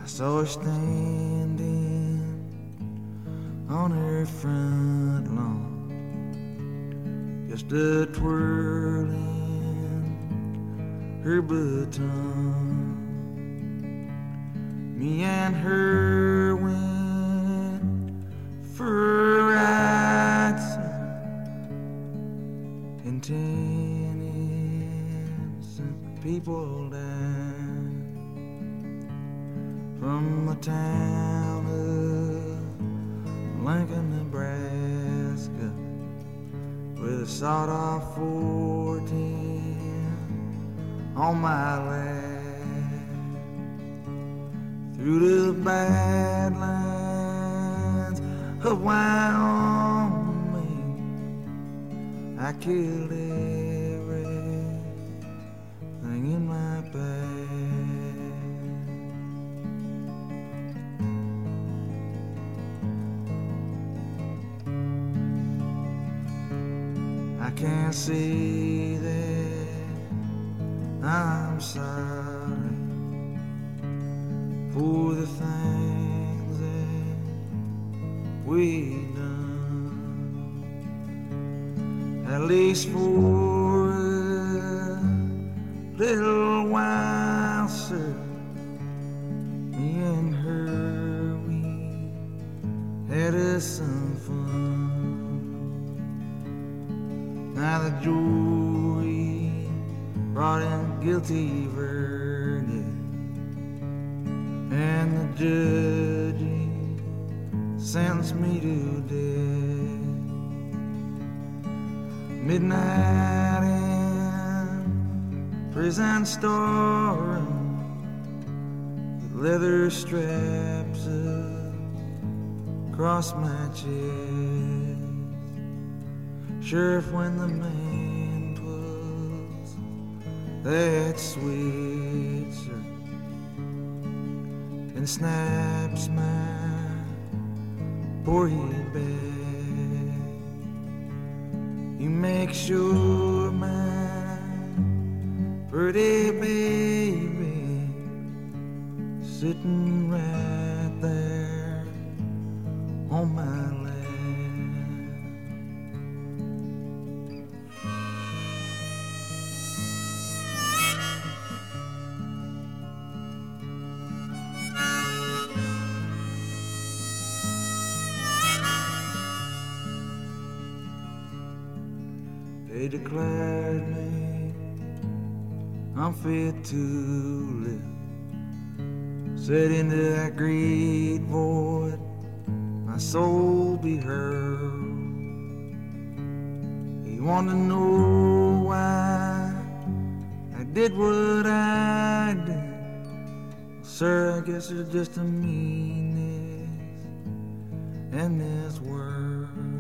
saw her standing on her front lawn, just a twirling her baton. Me and her went for a ride, and 10 innocent people died. From the town of Lincoln, Nebraska, with a sawed-off 410 on my lap, through the Badlands of Wyoming, I killed everything in my path. I can't say that I'm sorry for the things that we done, at least for a little while, sir. Me and her, we had us some fun. Now the jury brought in a guilty verdict, and the judge sentenced me to death. Midnight in prison storeroom, with leather straps across my chest. Sheriff, when the man pulls that switch and snaps my poor head back, you make sure my pretty baby sitting right there on my lap. They declared me unfit to live. Said into that great void my soul be hurled. He wanted to know why I did what I did. Sir, I guess there's just a meanness in this world.